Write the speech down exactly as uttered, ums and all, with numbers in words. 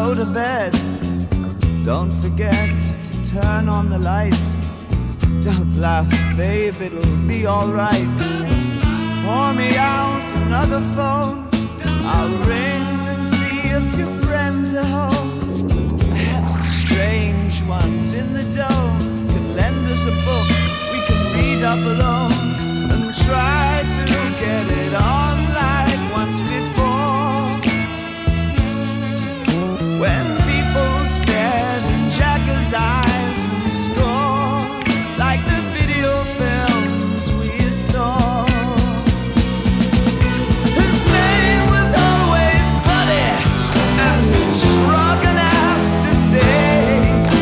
go to bed, don't forget to turn on the light. Don't laugh, babe, it'll be alright. Pour me out another phone, I'll ring and see if your friends are home. Perhaps the strange ones in the dome can lend us a book we can read up alone.